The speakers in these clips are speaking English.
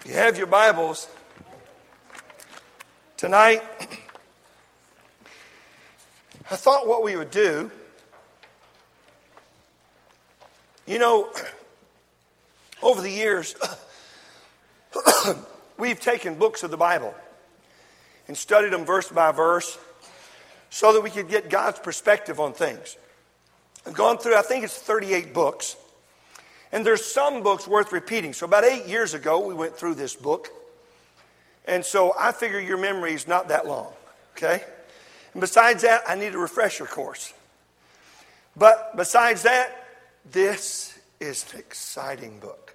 You have your Bibles. Tonight, I thought what we would do, over the years, we've taken books of the Bible and studied them verse by verse so that we could get God's perspective on things. I've gone through, I think it's 38 books. And there's some books worth repeating. So about 8 years ago, we went through this book. And so I figure your memory is not that long, okay? And besides that, I need a refresher course. But besides that, this is an exciting book.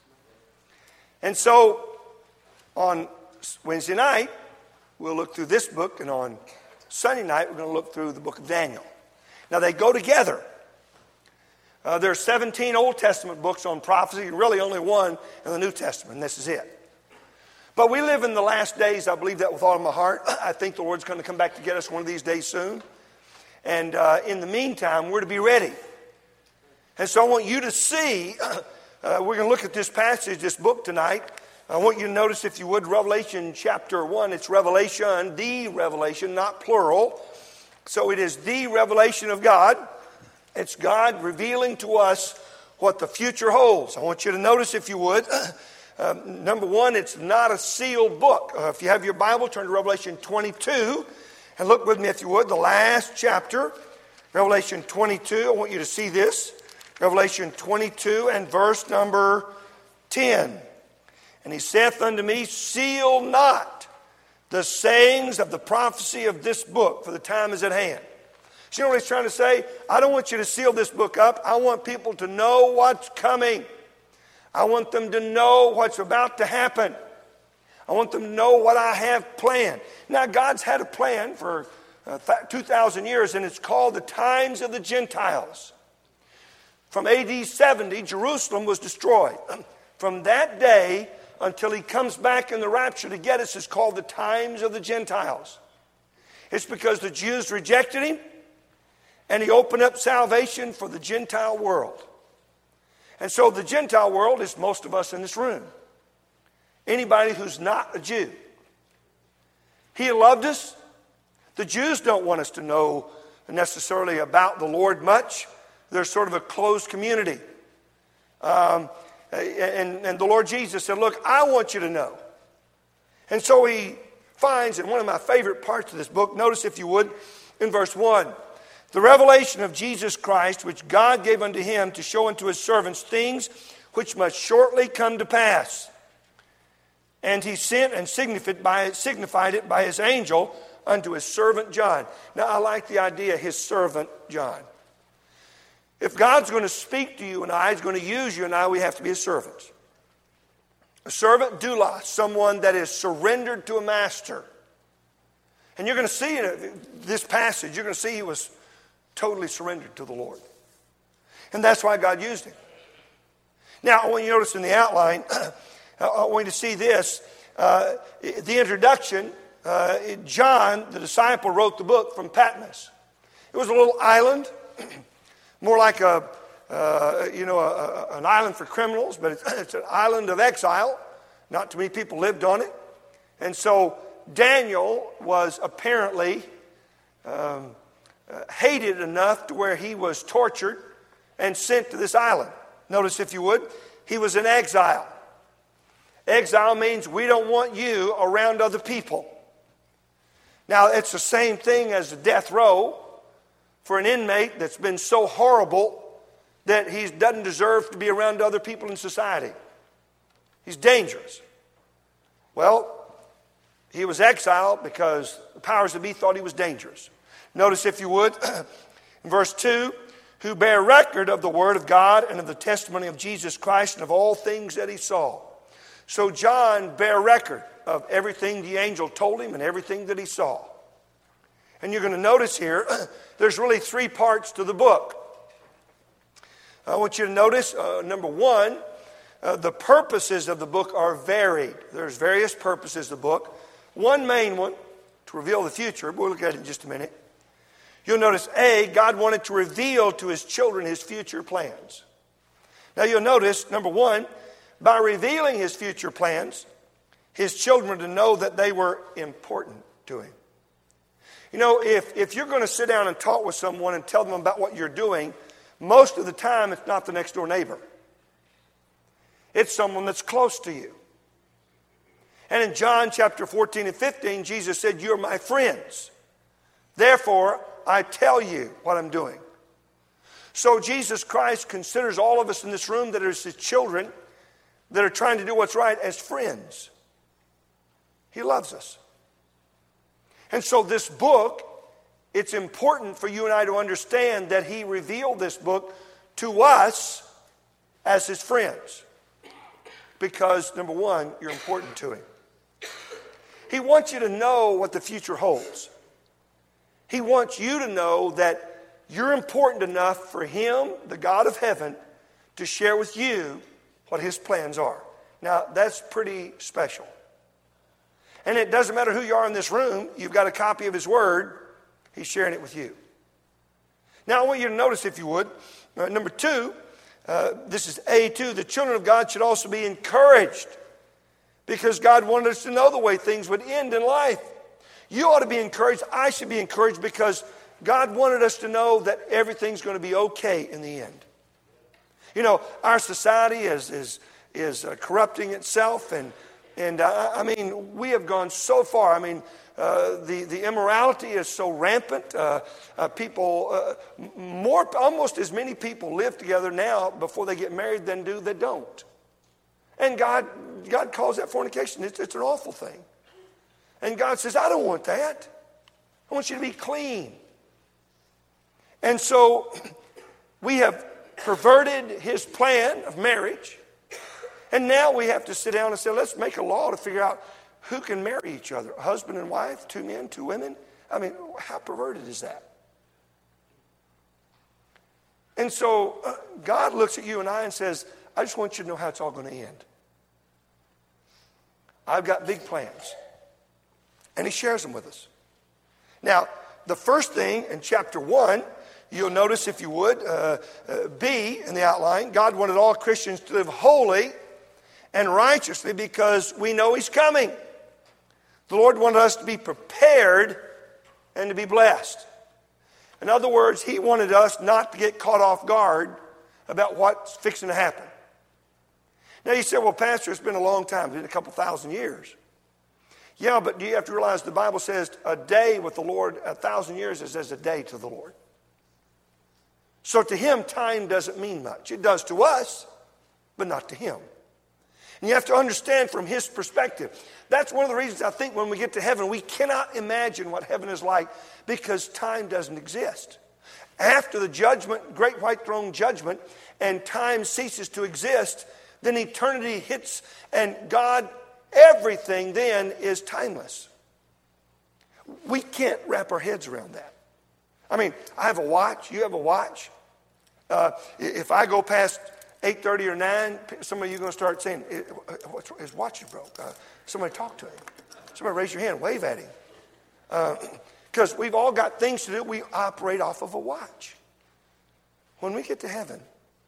And so on Wednesday night, we'll look through this book. And on Sunday night, we're going to look through the book of Daniel. Now, they go together. There are 17 Old Testament books on prophecy, and really only one in the New Testament, and this is it. But we live in the last days. I believe that with all of my heart. I think the Lord's going to come back to get us one of these days soon. And in the meantime, we're to be ready. And so I want you to see, we're going to look at this passage, this book tonight. I want you to notice, if you would, Revelation chapter 1. It's Revelation, the revelation, not plural. So it is the revelation of God. It's God revealing to us what the future holds. I want you to notice, if you would, number one, it's not a sealed book. If you have your Bible, turn to Revelation 22 and look with me, if you would, the last chapter, Revelation 22. I want you to see this. Revelation 22 and verse number 10. And he saith unto me, seal not the sayings of the prophecy of this book, for the time is at hand. You know what he's trying to say? I don't want you to seal this book up. I want people to know what's coming. I want them to know what's about to happen. I want them to know what I have planned. Now, God's had a plan for 2,000 years, and it's called the times of the Gentiles. From AD 70, Jerusalem was destroyed. From that day until he comes back in the rapture to get us is called the times of the Gentiles. It's because the Jews rejected him, and he opened up salvation for the Gentile world. And so the Gentile world is most of us in this room. Anybody who's not a Jew. He loved us. The Jews don't want us to know necessarily about the Lord much. They're sort of a closed community. And the Lord Jesus said, look, I want you to know. And so he finds, in one of my favorite parts of this book, notice if you would, in verse 1, the revelation of Jesus Christ, which God gave unto him to show unto his servants things which must shortly come to pass. And he sent and signified it by his angel unto his servant John. Now, I like the idea, his servant John. If God's going to speak to you and I, he's going to use you and I, we have to be his servants. A servant, doulos, someone that is surrendered to a master. And you're going to see in this passage, you're going to see he was totally surrendered to the Lord. And that's why God used him. Now, I want you to notice in the outline, I want you to see this. The introduction, John, the disciple, wrote the book from Patmos. It was a little island, more like an island for criminals, but it's an island of exile. Not too many people lived on it. And so Daniel was apparently hated enough to where he was tortured and sent to this island. Notice, if you would, he was in exile. Exile means we don't want you around other people. Now, it's the same thing as a death row for an inmate that's been so horrible that he doesn't deserve to be around other people in society. He's dangerous. Well, he was exiled because the powers that be thought he was dangerous. Notice, if you would, in verse 2, who bear record of the word of God and of the testimony of Jesus Christ and of all things that he saw. So John bare record of everything the angel told him and everything that he saw. And you're going to notice here, there's really three parts to the book. I want you to notice, number one, the purposes of the book are varied. There's various purposes of the book. One main one, to reveal the future. We'll look at it in just a minute. You'll notice, A, God wanted to reveal to his children his future plans. Now you'll notice, number one, by revealing his future plans, his children to know that they were important to him. You know, if you're going to sit down and talk with someone and tell them about what you're doing, most of the time it's not the next door neighbor. It's someone that's close to you. And in John chapter 14 and 15, Jesus said, "You're my friends. Therefore, I tell you what I'm doing." So Jesus Christ considers all of us in this room that are his children, that are trying to do what's right, as friends. He loves us. And so this book, it's important for you and I to understand that he revealed this book to us as his friends. Because, number one, you're important to him. He wants you to know what the future holds. He wants you to know that you're important enough for him, the God of heaven, to share with you what his plans are. Now, that's pretty special. And it doesn't matter who you are in this room, you've got a copy of his word, he's sharing it with you. Now, I want you to notice, if you would, number two, this is A2, the children of God should also be encouraged, because God wanted us to know the way things would end in life. You ought to be encouraged. I should be encouraged, because God wanted us to know that everything's going to be okay in the end. You know, our society is corrupting itself, and I mean, we have gone so far. I mean, the immorality is so rampant. Almost as many people live together now before they get married than do that don't. And God calls that fornication. It's an awful thing. And God says, I don't want that. I want you to be clean. And so we have perverted his plan of marriage. And now we have to sit down and say, let's make a law to figure out who can marry each other. A husband and wife, two men, two women. I mean, how perverted is that? And so God looks at you and I and says, I just want you to know how it's all going to end. I've got big plans. And he shares them with us. Now, the first thing in chapter 1, you'll notice, if you would, B in the outline, God wanted all Christians to live holy and righteously because we know he's coming. The Lord wanted us to be prepared and to be blessed. In other words, he wanted us not to get caught off guard about what's fixing to happen. Now you say, well, Pastor, it's been a long time. It's been a couple thousand years. Yeah, but you have to realize the Bible says a day with the Lord, 1,000 years is as a day to the Lord. So to him, time doesn't mean much. It does to us, but not to him. And you have to understand from his perspective. That's one of the reasons I think when we get to heaven, we cannot imagine what heaven is like because time doesn't exist. After the judgment, great white throne judgment, and time ceases to exist, then eternity hits, and God, everything then is timeless. We can't wrap our heads around that. I mean, I have a watch. You have a watch. If I go past 8:30 or 9, some of you are going to start saying, his watch is broke. Somebody talk to him. Somebody raise your hand, wave at him. Because we've all got things to do. We operate off of a watch. When we get to heaven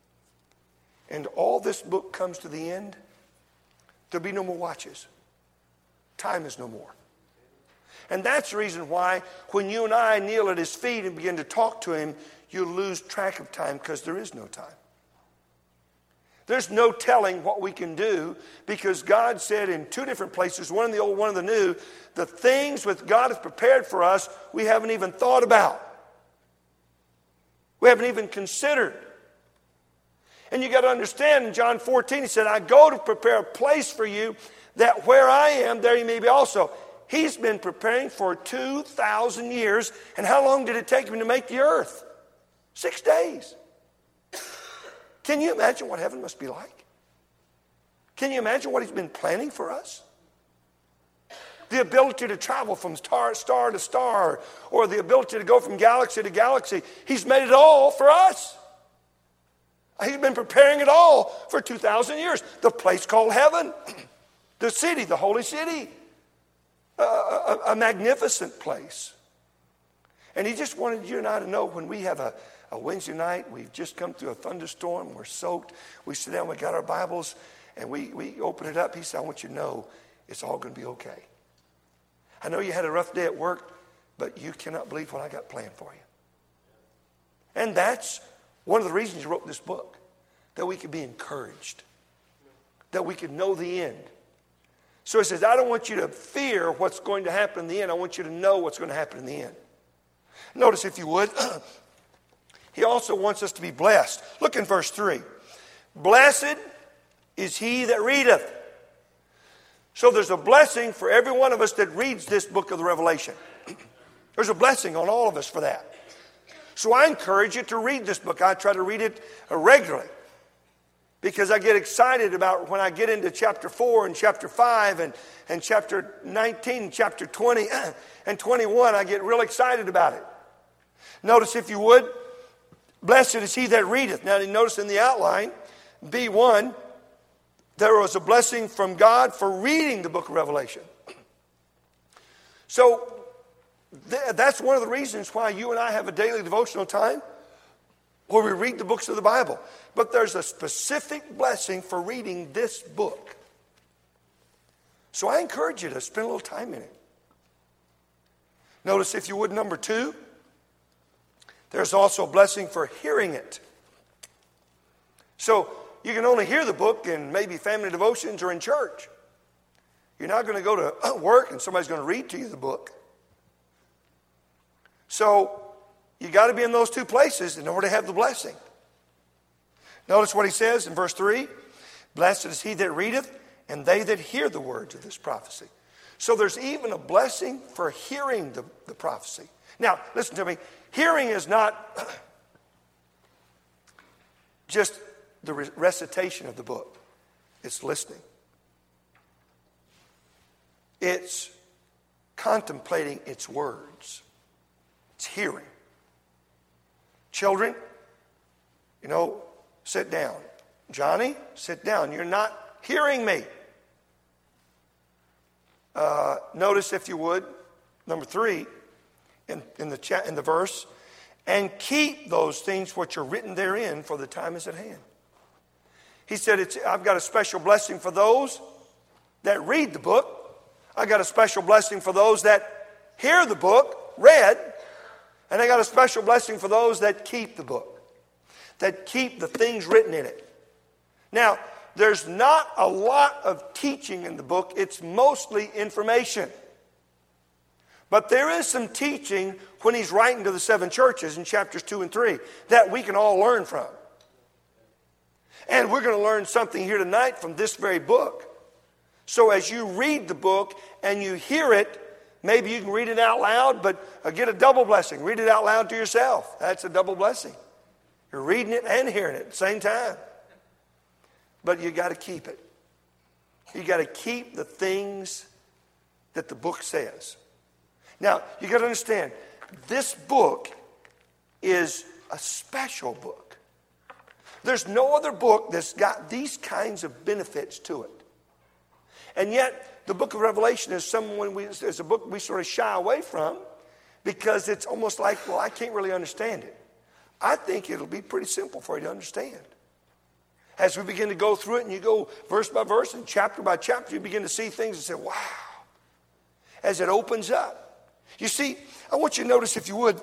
and all this book comes to the end, there'll be no more watches. Time is no more. And that's the reason why when you and I kneel at his feet and begin to talk to him, you lose track of time because there is no time. There's no telling what we can do because God said in two different places, one in the old, one in the new, the things which God has prepared for us, we haven't even thought about. We haven't even considered. And you got to understand, in John 14, he said, I go to prepare a place for you that where I am, there you may be also. He's been preparing for 2,000 years. And how long did it take him to make the earth? 6 days. Can you imagine what heaven must be like? Can you imagine what he's been planning for us? The ability to travel from star to star, or the ability to go from galaxy to galaxy. He's made it all for us. He's been preparing it all for 2,000 years. The place called heaven, the city, the holy city, a magnificent place. And he just wanted you and I to know when we have a Wednesday night, we've just come through a thunderstorm, we're soaked, we sit down, we got our Bibles, and we open it up. He said, I want you to know it's all going to be okay. I know you had a rough day at work, but you cannot believe what I got planned for you. And that's one of the reasons you wrote this book, that we could be encouraged, that we could know the end. So he says, I don't want you to fear what's going to happen in the end. I want you to know what's going to happen in the end. Notice, if you would, he also wants us to be blessed. Look in verse 3. Blessed is he that readeth. So there's a blessing for every one of us that reads this book of the Revelation. There's a blessing on all of us for that. So I encourage you to read this book. I try to read it regularly because I get excited about when I get into chapter 4 and chapter 5 and chapter 19 and chapter 20 and 21. I get real excited about it. Notice, if you would, blessed is he that readeth. Now, notice in the outline, B1, there was a blessing from God for reading the book of Revelation. So that's one of the reasons why you and I have a daily devotional time where we read the books of the Bible. But there's a specific blessing for reading this book. So I encourage you to spend a little time in it. Notice, if you would, number 2, there's also a blessing for hearing it. So you can only hear the book in maybe family devotions or in church. You're not going to go to work and somebody's going to read to you the book. So you got to be in those two places in order to have the blessing. Notice what he says in verse 3. Blessed is he that readeth, and they that hear the words of this prophecy. So there's even a blessing for hearing the prophecy. Now, listen to me. Hearing is not just the recitation of the book. It's listening. It's contemplating its words. It's hearing. Children, sit down. Johnny, sit down. You're not hearing me. Notice, if you would, number 3 in the verse, and keep those things which are written therein, for the time is at hand. He said, I've got a special blessing for those that read the book. I got a special blessing for those that hear the book, read. And I got a special blessing for those that keep the book, that keep the things written in it. Now, there's not a lot of teaching in the book. It's mostly information. But there is some teaching when he's writing to the 7 churches in chapters 2 and 3 that we can all learn from. And we're going to learn something here tonight from this very book. So as you read the book and you hear it, maybe you can read it out loud, but get a double blessing. Read it out loud to yourself. That's a double blessing. You're reading it and hearing it at the same time. But you got to keep it. You got to keep the things that the book says. Now, you got to understand, this book is a special book. There's no other book that's got these kinds of benefits to it. And yet, the book of Revelation is a book we sort of shy away from because it's almost like, well, I can't really understand it. I think it'll be pretty simple for you to understand. As we begin to go through it and you go verse by verse and chapter by chapter, you begin to see things and say, wow, as it opens up. You see, I want you to notice, if you would,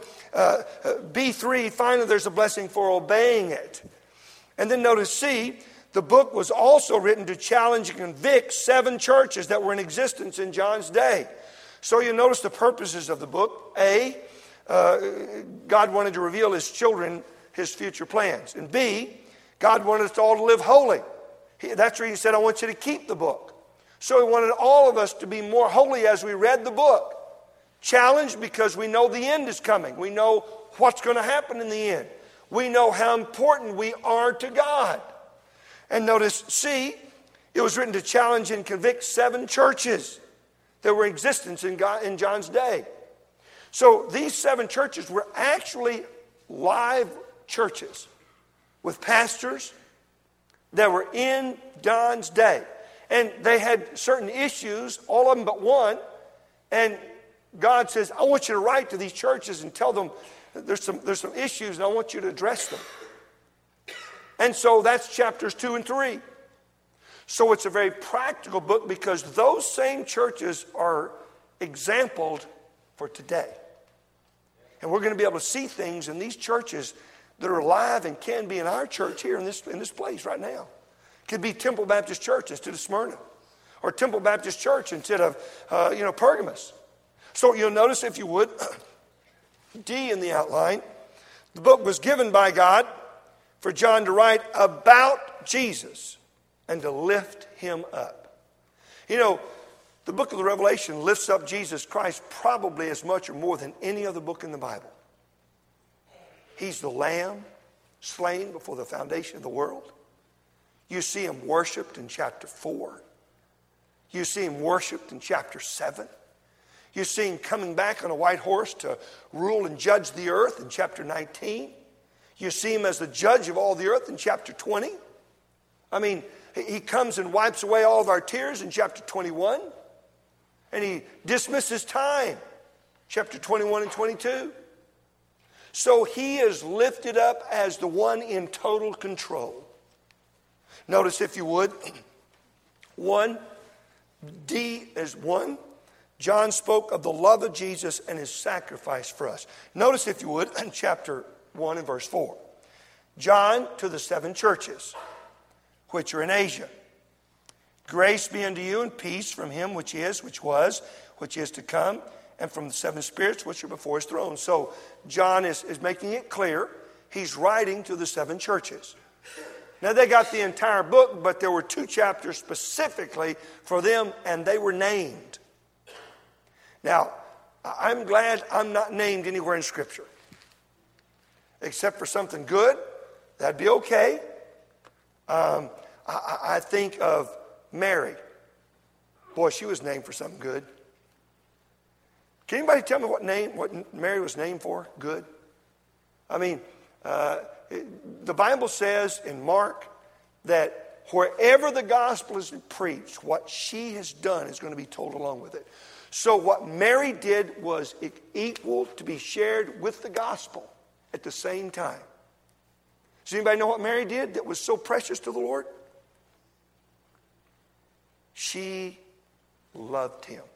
B3, finally there's a blessing for obeying it. And then notice C, the book was also written to challenge and convict 7 churches that were in existence in John's day. So you notice the purposes of the book. A, God wanted to reveal his children his future plans. And B, God wanted us all to live holy. That's where he said, I want you to keep the book. So he wanted all of us to be more holy as we read the book. Challenged because we know the end is coming. We know what's going to happen in the end. We know how important we are to God. And notice C, it was written to challenge and convict 7 churches that were in existence in John's day. So these 7 churches were actually live churches with pastors that were in John's day. And they had certain issues, all of them but one. And God says, I want you to write to these churches and tell them there's some issues and I want you to address them. And so that's chapters 2 and 3. So it's a very practical book because those same churches are exampled for today. And we're going to be able to see things in these churches that are alive and can be in our church here in this place right now. It could be Temple Baptist Church instead of Smyrna, or Temple Baptist Church instead of Pergamos. So you'll notice, if you would, D in the outline, the book was given by God for John to write about Jesus and to lift him up. You know, the book of the Revelation lifts up Jesus Christ probably as much or more than any other book in the Bible. He's the Lamb slain before the foundation of the world. You see him worshiped in chapter 4. You see him worshiped in chapter 7. You see him coming back on a white horse to rule and judge the earth in chapter 19. You see him as the judge of all the earth in chapter 20. I mean, he comes and wipes away all of our tears in chapter 21. And he dismisses time, chapter 21 and 22. So he is lifted up as the one in total control. Notice, if you would, 1, D is 1. John spoke of the love of Jesus and his sacrifice for us. Notice, if you would, in chapter 1 and verse 4. John to the 7 churches, which are in Asia. Grace be unto you and peace from him which is, which was, which is to come, and from the 7 spirits which are before his throne. So John is making it clear he's writing to the 7 churches. Now they got the entire book, but there were 2 chapters specifically for them, and they were named. Now, I'm glad I'm not named anywhere in Scripture. Except for something good, that'd be okay. I think of Mary. Boy, she was named for something good. Can anybody tell me what Mary was named for? Good. I mean, the Bible says in Mark that wherever the gospel is preached, what she has done is going to be told along with it. So what Mary did was equal to be shared with the gospel at the same time. Does anybody know what Mary did that was so precious to the Lord? She loved him.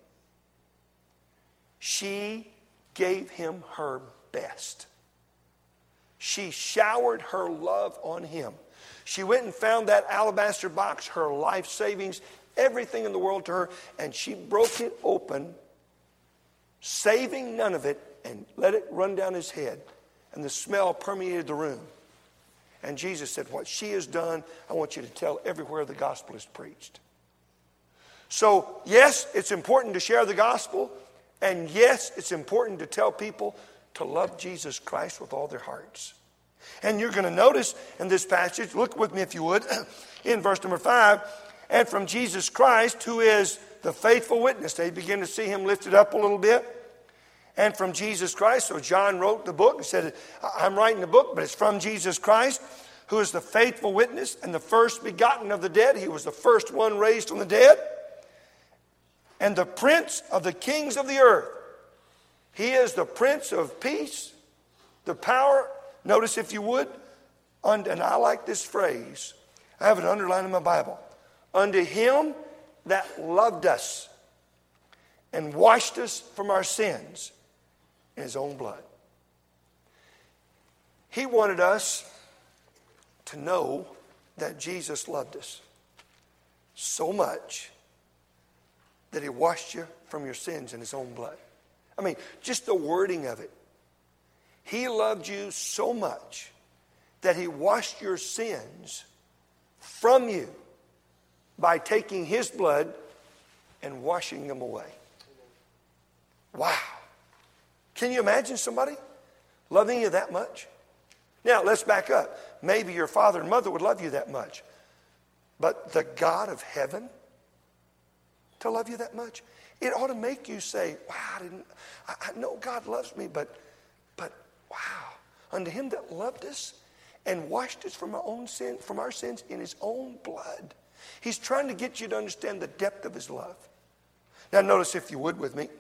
She gave him her best. She showered her love on him. She went and found that alabaster box, her life savings, everything in the world to her, and she broke it open, saving none of it, and let it run down his head. And the smell permeated the room. And Jesus said, what she has done, I want you to tell everywhere the gospel is preached. So, yes, it's important to share the gospel. And yes, it's important to tell people to love Jesus Christ with all their hearts. And you're going to notice in this passage, look with me if you would, in verse number 5, and from Jesus Christ, who is the faithful witness. They begin to see him lifted up a little bit. And from Jesus Christ, so John wrote the book and said, I'm writing the book, but it's from Jesus Christ, who is the faithful witness and the first begotten of the dead. He was the first one raised from the dead. And the prince of the kings of the earth. He is the prince of peace, the power. Notice, if you would, and I like this phrase. I have it underlined in my Bible. Unto him that loved us and washed us from our sins in his own blood. He wanted us to know that Jesus loved us so much that he washed you from your sins in his own blood. I mean, just the wording of it. He loved you so much that he washed your sins from you by taking his blood and washing them away. Wow. Can you imagine somebody loving you that much? Now, let's back up. Maybe your father and mother would love you that much. But the God of heaven to love you that much, it ought to make you say, wow, I know God loves me, but wow, unto him that loved us and washed us from our sins in his own blood. He's trying to get you to understand the depth of his love. Now notice, if you would with me,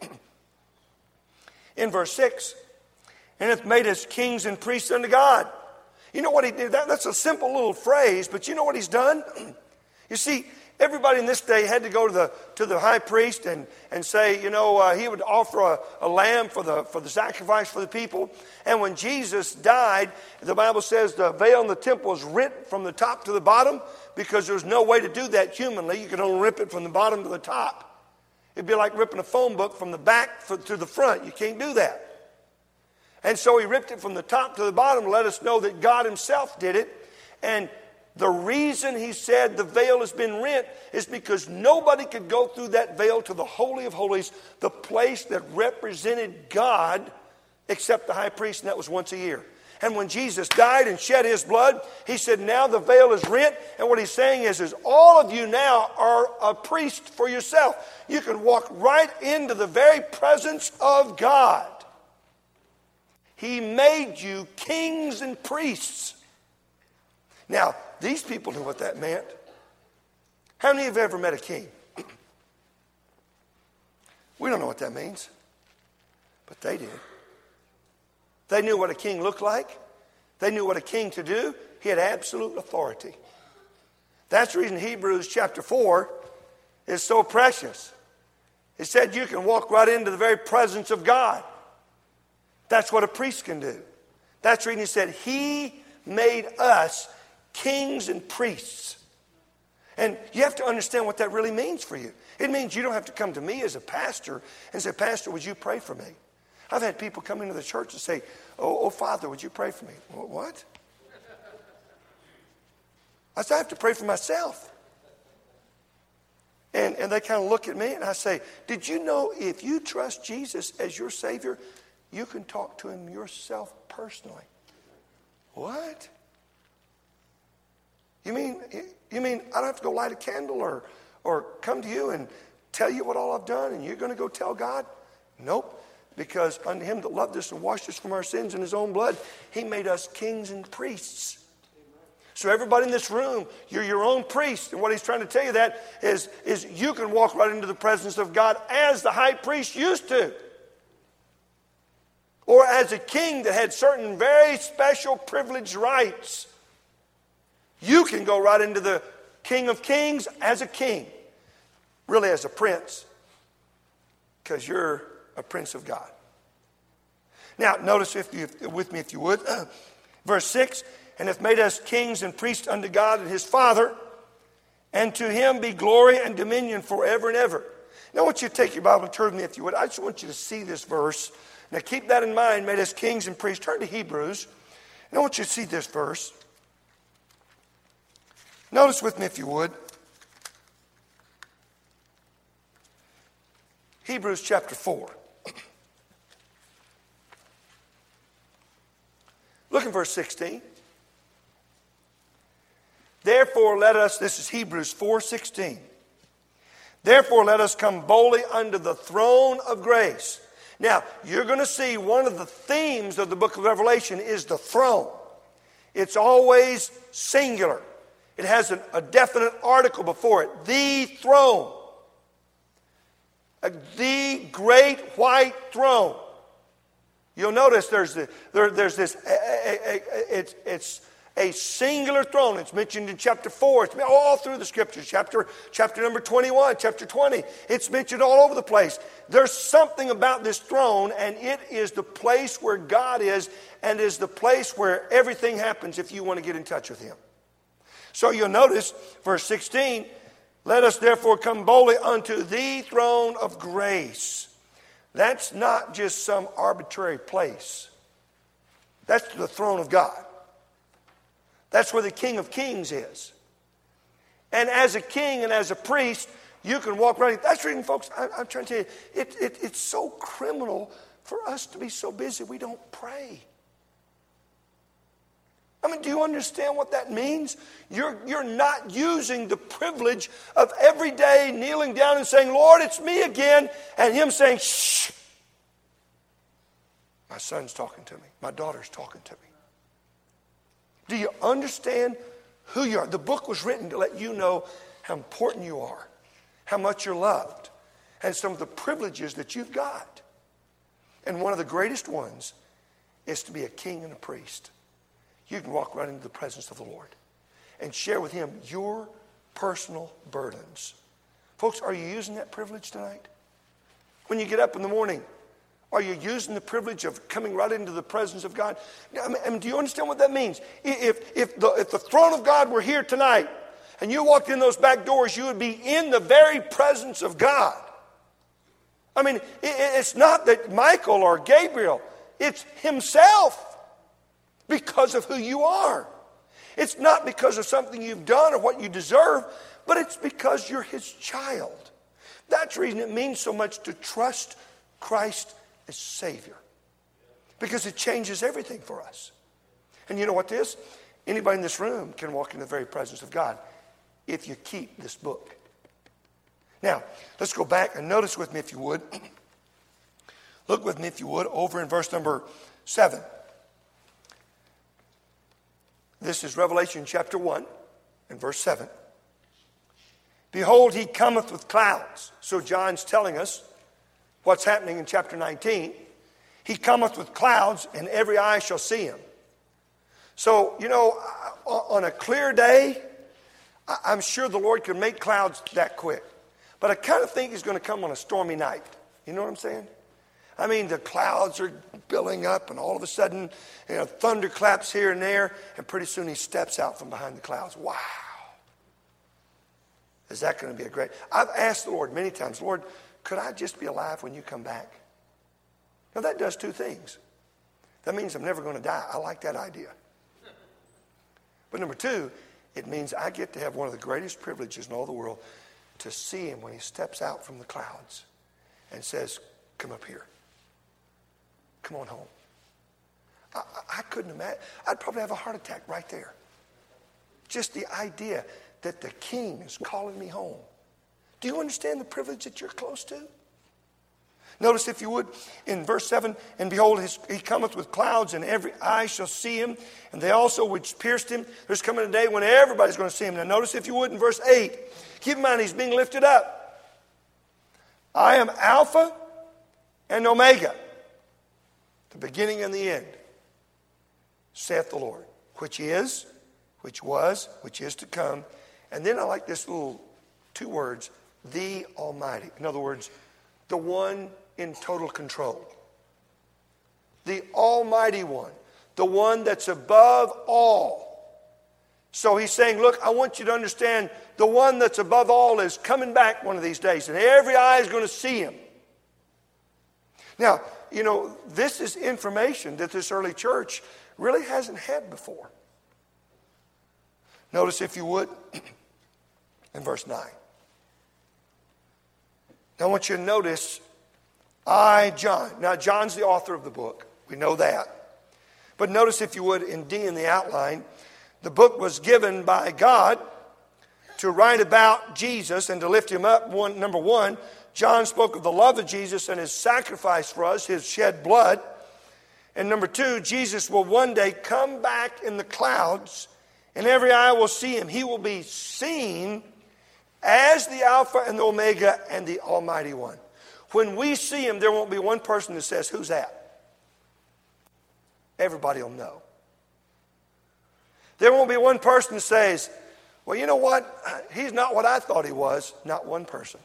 in verse 6, and hath made us kings and priests unto God. You know what he did? That's a simple little phrase, but you know what he's done? You see, Everybody in this day had to go to the high priest and say, he would offer a lamb for the sacrifice for the people. And when Jesus died, the Bible says the veil in the temple was ripped from the top to the bottom because there was no way to do that humanly. You could only rip it from the bottom to the top. It'd be like ripping a phone book from the back to the front. You can't do that. And so he ripped it from the top to the bottom to let us know that God himself did it. And the reason he said the veil has been rent is because nobody could go through that veil to the Holy of Holies, the place that represented God, except the high priest, and that was once a year. And when Jesus died and shed his blood, he said, now the veil is rent. And what he's saying is all of you now are a priest for yourself. You can walk right into the very presence of God. He made you kings and priests. Now, these people knew what that meant. How many of you have ever met a king? We don't know what that means, but they did. They knew what a king looked like. They knew what a king could do. He had absolute authority. That's the reason Hebrews chapter 4 is so precious. It said you can walk right into the very presence of God. That's what a priest can do. That's the reason he said he made us kings and priests. And you have to understand what that really means for you. It means you don't have to come to me as a pastor and say, Pastor, would you pray for me? I've had people come into the church and say, oh Father, would you pray for me? What? I said, I have to pray for myself. And they kind of look at me and I say, did you know if you trust Jesus as your Savior, you can talk to him yourself personally? What? You mean I don't have to go light a candle or come to you and tell you what all I've done and you're going to go tell God? Nope. Because unto him that loved us and washed us from our sins in his own blood, he made us kings and priests. So everybody in this room, you're your own priest. And what he's trying to tell you that is you can walk right into the presence of God as the high priest used to. Or as a king that had certain very special privileged rights. You can go right into the King of Kings as a king. Really as a prince. Because you're a prince of God. Now, notice with me if you would. Verse 6, and hath made us kings and priests unto God and his Father, and to him be glory and dominion forever and ever. Now I want you to take your Bible and turn with me if you would. I just want you to see this verse. Now keep that in mind, made us kings and priests. Turn to Hebrews. And I want you to see this verse. Notice with me if you would. Hebrews chapter 4. Look in verse 16. Therefore let us, this is Hebrews 4:16. Therefore let us come boldly unto the throne of grace. Now, you're going to see one of the themes of the book of Revelation is the throne. It's always singular. It has a definite article before it. The throne. The great white throne. You'll notice there's this, it's a singular throne. It's mentioned in chapter 4. It's all through the scriptures. Chapter number 21, chapter 20. It's mentioned all over the place. There's something about this throne, and it is the place where God is, and is the place where everything happens if you want to get in touch with him. So you'll notice, verse 16, let us therefore come boldly unto the throne of grace. That's not just some arbitrary place. That's the throne of God. That's where the King of Kings is. And as a king and as a priest, you can walk right in. That's the reason, folks, I'm trying to tell you, it's so criminal for us to be so busy we don't pray. I mean, do you understand what that means? You're not using the privilege of every day kneeling down and saying, Lord, it's me again, and him saying, shh. My son's talking to me. My daughter's talking to me. Do you understand who you are? The book was written to let you know how important you are, how much you're loved, and some of the privileges that you've got. And one of the greatest ones is to be a king and a priest. You can walk right into the presence of the Lord and share with him your personal burdens. Folks, are you using that privilege tonight? When you get up in the morning, are you using the privilege of coming right into the presence of God? I mean, do you understand what that means? If the throne of God were here tonight and you walked in those back doors, you would be in the very presence of God. I mean, it's not that Michael or Gabriel, it's himself because of who you are. It's not because of something you've done or what you deserve, but it's because you're his child. That's the reason it means so much to trust Christ as Savior, because it changes everything for us. And you know what this? Anybody in this room can walk in the very presence of God if you keep this book. Now, let's go back and notice with me if you would. Look with me if you would over in verse number 7. This is Revelation chapter 1 and verse 7. Behold, he cometh with clouds. So John's telling us what's happening in chapter 19. He cometh with clouds, and every eye shall see him. So, you know, on a clear day, I'm sure the Lord could make clouds that quick. But I kind of think he's going to come on a stormy night. You know what I'm saying? I mean, the clouds are building up, and all of a sudden, you know, thunder claps here and there, and pretty soon he steps out from behind the clouds. Wow. Is that going to be a great... I've asked the Lord many times, Lord, could I just be alive when you come back? Now, that does two things. That means I'm never going to die. I like that idea. But number two, it means I get to have one of the greatest privileges in all the world to see him when he steps out from the clouds and says, come up here. Come on home. I couldn't imagine. I'd probably have a heart attack right there. Just the idea that the King is calling me home. Do you understand the privilege that you're close to? Notice, if you would, in verse 7, and behold, he cometh with clouds, and every eye shall see him, and they also which pierced him. There's coming a day when everybody's going to see him. Now notice, if you would, in verse 8, keep in mind, he's being lifted up. I am Alpha and Omega, the beginning and the end, saith the Lord, which is, which was, which is to come. And then I like this little two words, the Almighty. In other words, the one in total control. The Almighty One. The one that's above all. So he's saying, look, I want you to understand the one that's above all is coming back one of these days, and every eye is going to see him. Now, you know, this is information that this early church really hasn't had before. Notice, if you would, in verse 9. Now, I want you to notice, I, John. Now, John's the author of the book. We know that. But notice, if you would, in D in the outline, the book was given by God to write about Jesus and to lift him up. Number one, John spoke of the love of Jesus and his sacrifice for us, his shed blood. And number two, Jesus will one day come back in the clouds, and every eye will see him. He will be seen as the Alpha and the Omega and the Almighty One. When we see him, there won't be one person that says, who's that? Everybody will know. There won't be one person that says, well, you know what? He's not what I thought he was. Not one person.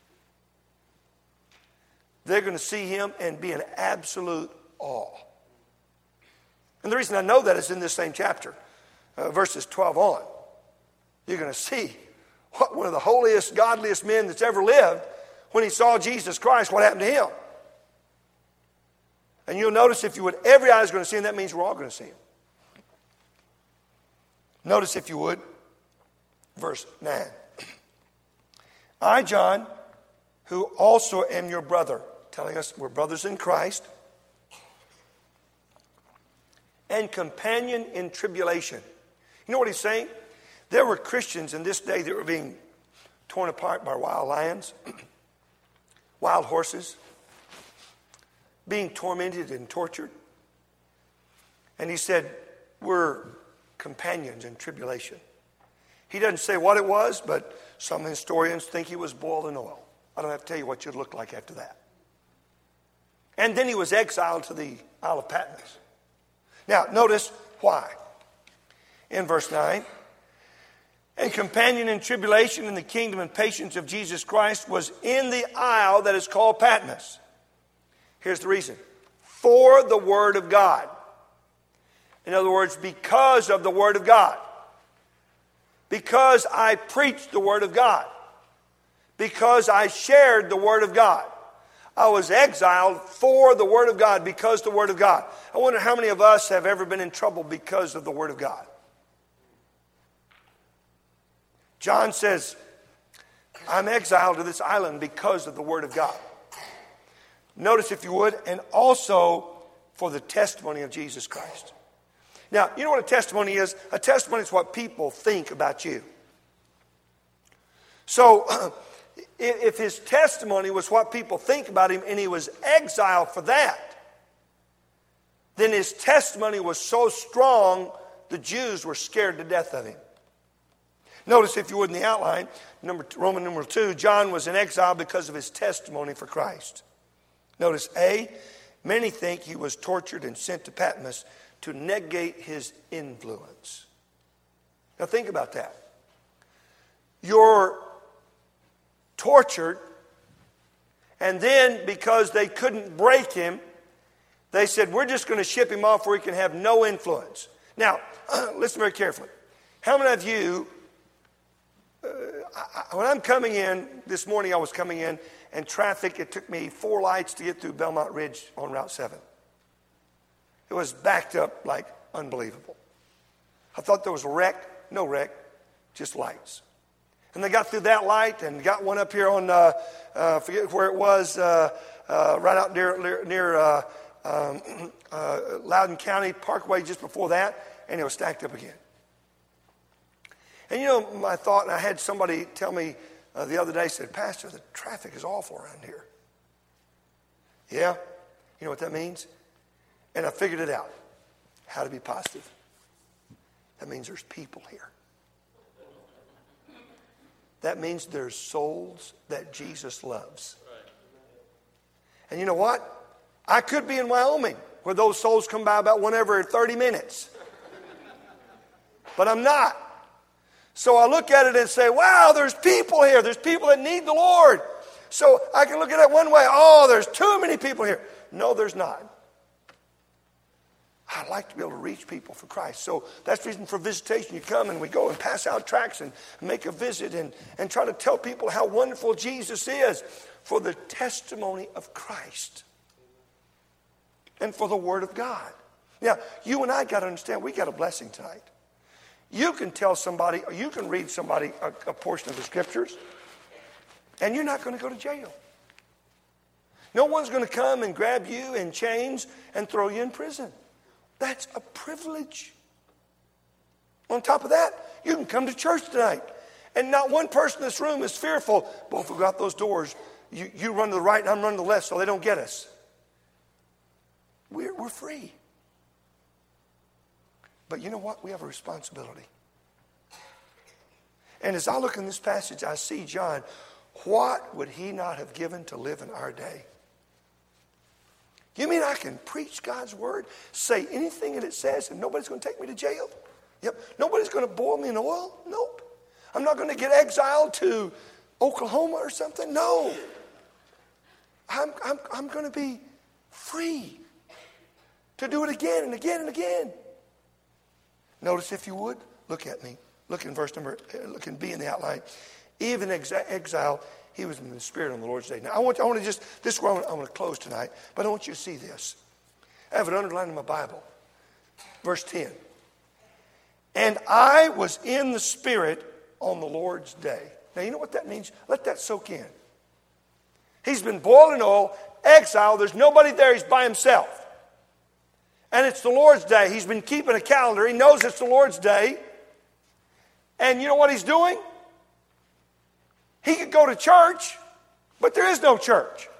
They're going to see him and be in absolute awe. And the reason I know that is in this same chapter, verses 12 on. You're going to see what one of the holiest, godliest men that's ever lived, when he saw Jesus Christ, what happened to him. And you'll notice, if you would, every eye is going to see him. That means we're all going to see him. Notice, if you would, verse 9. I, John, who also am your brother, telling us we're brothers in Christ, and companion in tribulation. You know what he's saying? There were Christians in this day that were being torn apart by wild lions, wild horses, being tormented and tortured. And he said, we're companions in tribulation. He doesn't say what it was, but some historians think he was boiled in oil. I don't have to tell you what you'd look like after that. And then he was exiled to the Isle of Patmos. Now, notice why. In verse 9, and companion in tribulation in the kingdom and patience of Jesus Christ, was in the isle that is called Patmos. Here's the reason. For the word of God. In other words, because of the word of God. Because I preached the word of God. Because I shared the word of God. I was exiled for the word of God, because the word of God. I wonder how many of us have ever been in trouble because of the word of God. John says, I'm exiled to this island because of the word of God. Notice, if you would, and also for the testimony of Jesus Christ. Now, you know what a testimony is? A testimony is what people think about you. So, if his testimony was what people think about him and he was exiled for that, then his testimony was so strong, the Jews were scared to death of him. Notice, if you would, in the outline, Roman numeral 2, John was in exile because of his testimony for Christ. Notice, A, many think he was tortured and sent to Patmos to negate his influence. Now think about that. You're tortured, and then because they couldn't break him, they said, we're just going to ship him off where he can have no influence. Now, listen very carefully. How many of you, when I'm coming in, this morning I was coming in, and traffic, it took me 4 lights to get through Belmont Ridge on Route 7. It was backed up like unbelievable. I thought there was a wreck. No wreck, just lights. And they got through that light and got one up here on, forget where it was, right out near Loudoun County Parkway just before that, and it was stacked up again. And you know, my thought, and I had somebody tell me the other day, said, Pastor, the traffic is awful around here. Yeah? You know what that means? And I figured it out. How to be positive. That means there's people here. That means there's souls that Jesus loves. And you know what? I could be in Wyoming, where those souls come by about one every 30 minutes. But I'm not. So I look at it and say, wow, there's people here. There's people that need the Lord. So I can look at it one way. Oh, there's too many people here. No, there's not. I'd like to be able to reach people for Christ. So that's the reason for visitation. You come and we go and pass out tracts and make a visit and try to tell people how wonderful Jesus is for the testimony of Christ and for the Word of God. Now, you and I got to understand, we got a blessing tonight. You can tell somebody, or you can read somebody a portion of the Scriptures, and you're not going to go to jail. No one's going to come and grab you in chains and throw you in prison. That's a privilege. On top of that, you can come to church tonight, and not one person in this room is fearful. Well, if we go out those doors, you run to the right and I'm running to the left so they don't get us. We're free. But you know what? We have a responsibility. And as I look in this passage, I see John. What would he not have given to live in our day? You mean I can preach God's word, say anything that it says, and nobody's going to take me to jail? Yep. Nobody's going to boil me in oil? Nope. I'm not going to get exiled to Oklahoma or something? No. I'm going to be free to do it again and again and again. Notice, if you would, look at me. Look in look in B in the outline. Even exile, he was in the Spirit on the Lord's day. Now, I want to just, this is where I want to close tonight, but I want you to see this. I have it underlined in my Bible. Verse 10. And I was in the Spirit on the Lord's day. Now, you know what that means? Let that soak in. He's been boiled in oil, exiled. There's nobody there. He's by himself. And it's the Lord's day. He's been keeping a calendar. He knows it's the Lord's day. And you know what he's doing? He could go to church, but there is no church.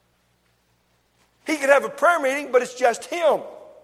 He could have a prayer meeting, but it's just him.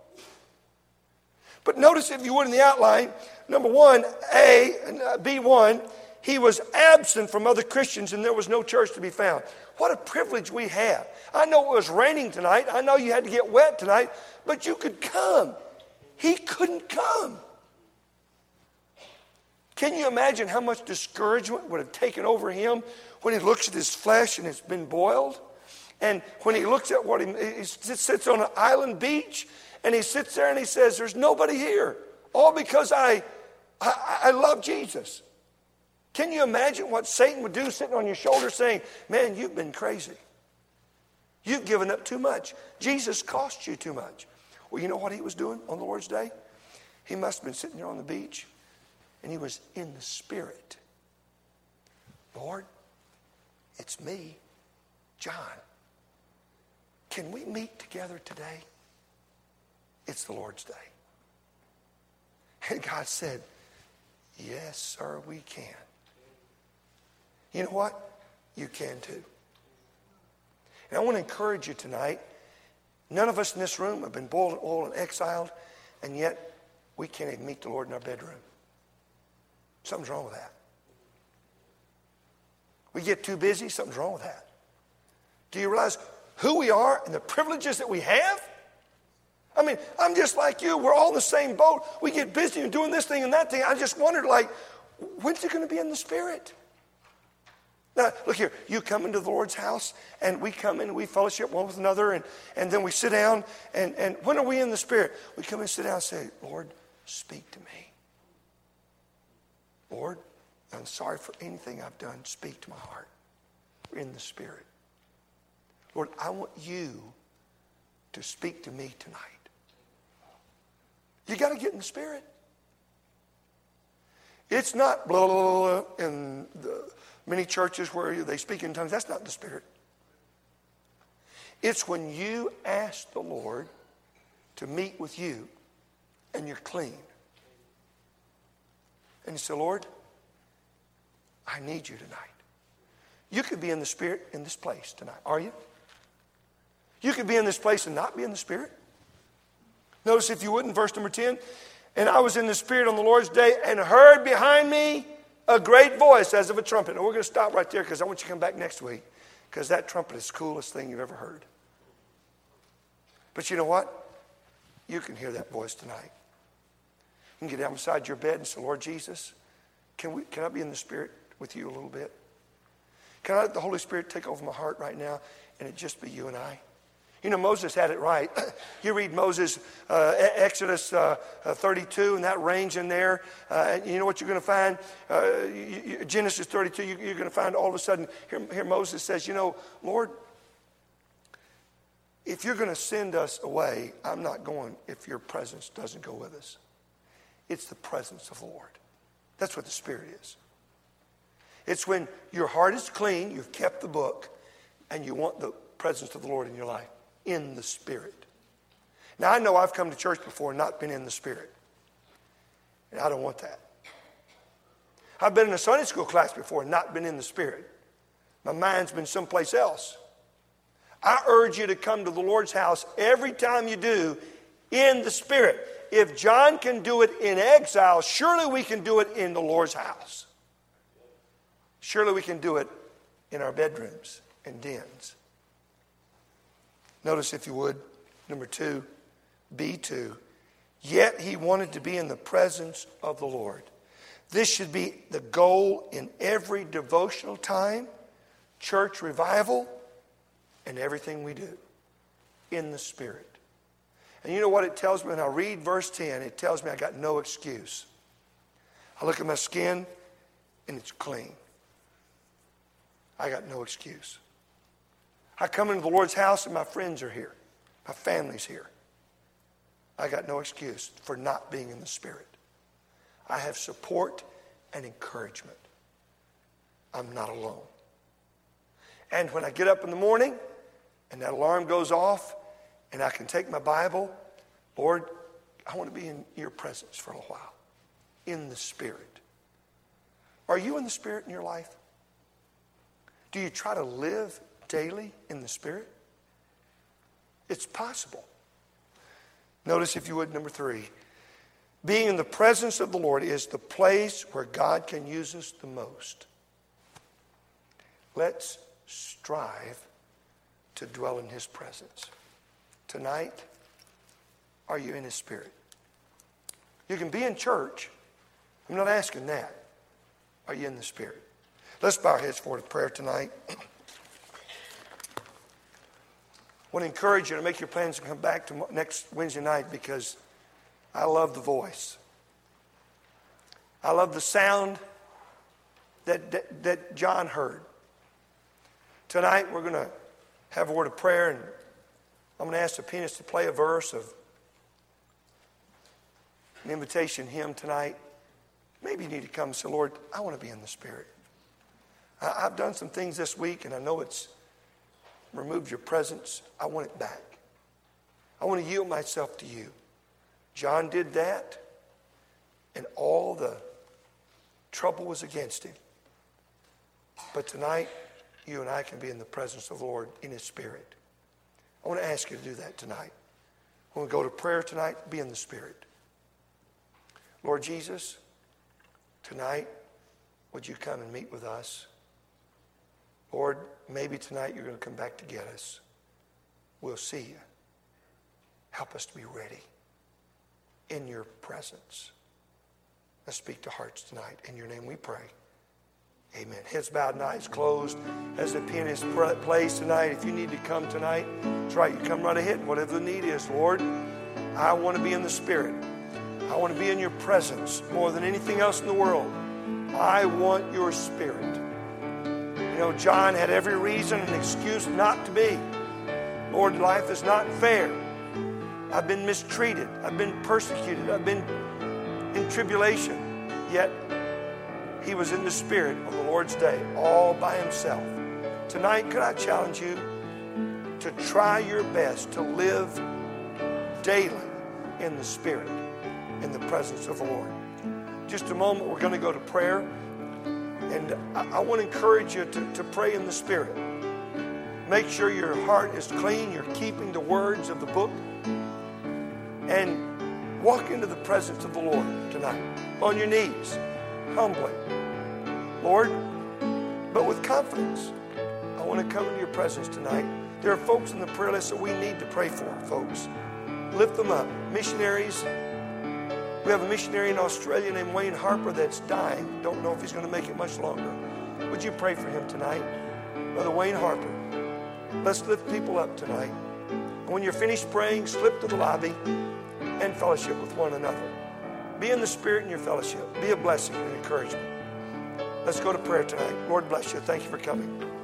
But notice, if you would, in the outline, number one, B1, he was absent from other Christians and there was no church to be found. What a privilege we have. I know it was raining tonight. I know you had to get wet tonight, but you could come. He couldn't come. Can you imagine how much discouragement would have taken over him when he looks at his flesh and it's been boiled? And when he looks at what he sits on an island beach and he sits there and he says, there's nobody here. All because I love Jesus. Can you imagine what Satan would do sitting on your shoulder saying, man, you've been crazy. You've given up too much. Jesus cost you too much. Well, you know what he was doing on the Lord's day? He must have been sitting there on the beach and he was in the Spirit. Lord, it's me, John. Can we meet together today? It's the Lord's day. And God said, yes, sir, we can. You know what? You can too. And I want to encourage you tonight. None of us in this room have been boiled in oil and exiled, and yet we can't even meet the Lord in our bedroom. Something's wrong with that. We get too busy, something's wrong with that. Do you realize who we are and the privileges that we have? I mean, I'm just like you. We're all in the same boat. We get busy and doing this thing and that thing. I just wondered, like, when's it going to be in the Spirit? Now, look here. You come into the Lord's house, and we come in, we fellowship one with another, and then we sit down, and when are we in the Spirit? We come and sit down and say, Lord, speak to me. Lord, I'm sorry for anything I've done. Speak to my heart. We're in the Spirit. Lord, I want you to speak to me tonight. You got to get in the Spirit. It's not blah, blah, blah, in the many churches where they speak in tongues. That's not the Spirit. It's when you ask the Lord to meet with you and you're clean. And you say, Lord, I need you tonight. You could be in the Spirit in this place tonight. Are you? You could be in this place and not be in the Spirit. Notice, if you would, in verse number 10, and I was in the Spirit on the Lord's day and heard behind me a great voice as of a trumpet. And we're going to stop right there because I want you to come back next week, because that trumpet is the coolest thing you've ever heard. But you know what? You can hear that voice tonight. You can get down beside your bed and say, Lord Jesus, can I be in the Spirit with you a little bit? Can I let the Holy Spirit take over my heart right now and it just be you and I? You know, Moses had it right. You read Moses, Exodus 32, and that range in there. And you know what you're going to find? Genesis 32, you're going to find all of a sudden, here Moses says, you know, Lord, if you're going to send us away, I'm not going if your presence doesn't go with us. It's the presence of the Lord. That's what the Spirit is. It's when your heart is clean, you've kept the book, and you want the presence of the Lord in your life. In the Spirit. Now, I know I've come to church before and not been in the Spirit. And I don't want that. I've been in a Sunday school class before and not been in the Spirit. My mind's been someplace else. I urge you to come to the Lord's house every time you do in the Spirit. If John can do it in exile, surely we can do it in the Lord's house. Surely we can do it in our bedrooms and dens. Notice, if you would, number 2, B2. Yet he wanted to be in the presence of the Lord. This should be the goal in every devotional time, church revival, and everything we do. In the Spirit. And you know what it tells me when I read verse 10? It tells me I got no excuse. I look at my skin and it's clean. I got no excuse. I come into the Lord's house and my friends are here. My family's here. I got no excuse for not being in the Spirit. I have support and encouragement. I'm not alone. And when I get up in the morning and that alarm goes off and I can take my Bible, Lord, I want to be in your presence for a while. In the Spirit. Are you in the Spirit in your life? Do you try to live daily in the Spirit? It's possible. Notice, if you would, number 3. Being in the presence of the Lord is the place where God can use us the most. Let's strive to dwell in His presence. Tonight, are you in His Spirit? You can be in church. I'm not asking that. Are you in the Spirit? Let's bow our heads for prayer tonight. I want to encourage you to make your plans to come back to next Wednesday night, because I love the voice. I love the sound that John heard. Tonight we're going to have a word of prayer, and I'm going to ask the pianist to play a verse of an invitation hymn tonight. Maybe you need to come and say, Lord, I want to be in the Spirit. I've done some things this week, and I know it's removed your presence. I want it back. I want to yield myself to you. John did that, and all the trouble was against him. But tonight, you and I can be in the presence of the Lord in His Spirit. I want to ask you to do that tonight. When we go to prayer tonight, be in the Spirit. Lord Jesus, tonight, would you come and meet with us? Lord, maybe tonight you're going to come back to get us. We'll see you. Help us to be ready in your presence. Let's speak to hearts tonight. In your name we pray. Amen. Heads bowed and eyes closed as the pianist plays tonight. If you need to come tonight, that's right, you come right ahead. Whatever the need is, Lord, I want to be in the Spirit. I want to be in your presence more than anything else in the world. I want your Spirit. You know, John had every reason and excuse not to be. Lord, life is not fair. I've been mistreated. I've been persecuted. I've been in tribulation. Yet, he was in the Spirit on the Lord's day, all by himself. Tonight, could I challenge you to try your best to live daily in the Spirit, in the presence of the Lord. Just a moment, we're going to go to prayer. And I want to encourage you to pray in the Spirit. Make sure your heart is clean. You're keeping the words of the book. And walk into the presence of the Lord tonight. On your knees, humbly. Lord, but with confidence. I want to come into your presence tonight. There are folks in the prayer list that we need to pray for, folks. Lift them up. Missionaries. We have a missionary in Australia named Wayne Harper that's dying. Don't know if he's going to make it much longer. Would you pray for him tonight? Brother Wayne Harper. Let's lift people up tonight. And when you're finished praying, slip to the lobby and fellowship with one another. Be in the Spirit in your fellowship. Be a blessing and encouragement. Let's go to prayer tonight. Lord bless you. Thank you for coming.